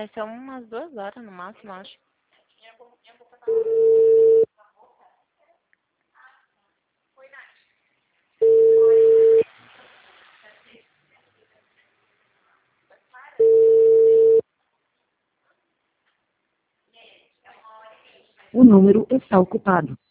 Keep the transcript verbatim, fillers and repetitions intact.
Vai ser umas duas horas no máximo, acho. O número está ocupado.